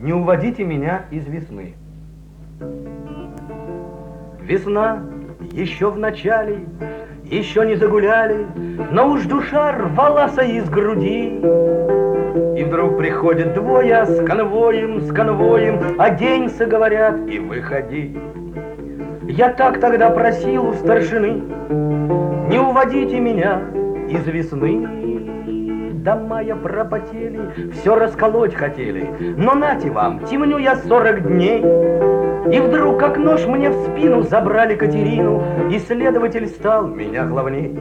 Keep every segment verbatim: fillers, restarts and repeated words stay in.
не уводите меня из весны. Весна еще в начале, еще не загуляли, но уж душа рвалась из груди. И вдруг приходят двое с конвоем, с конвоем, оденься, говорят, и выходи. Я так тогда просил у старшины, не уводите меня из весны. До мая пропотели, все расколоть хотели, но нате вам, темню я сорок дней. И вдруг, как нож мне в спину, забрали Катерину, и следователь стал меня главней.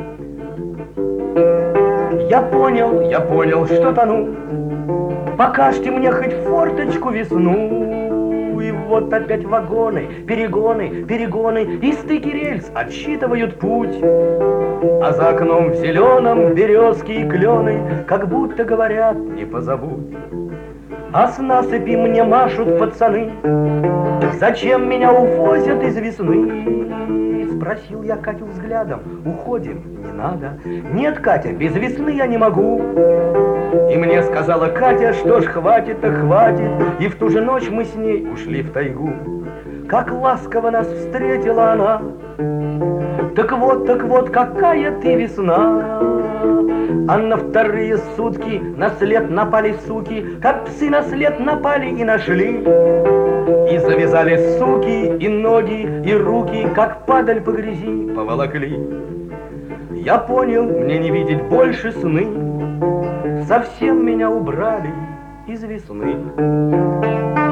Я понял, я понял, что тону, покажьте мне хоть форточку весну. И вот опять вагоны, перегоны, перегоны, и стыки рельс отсчитывают путь. А за окном в зеленом березки и клены, как будто говорят, не позабудь. А с насыпи мне машут пацаны, зачем меня увозят из весны? Спросил я Катю взглядом, уходим, не надо. Нет, Катя, без весны я не могу. И мне сказала Катя, что ж, хватит, так хватит. И в ту же ночь мы с ней ушли в тайгу. Как ласково нас встретила она. Так вот, так вот, какая ты весна. А на вторые сутки на след напали суки, как псы на след напали и нашли. И завязали суки, и ноги, и руки, как падаль по грязи поволокли. Я понял, мне не видеть больше сны, совсем меня убрали из весны.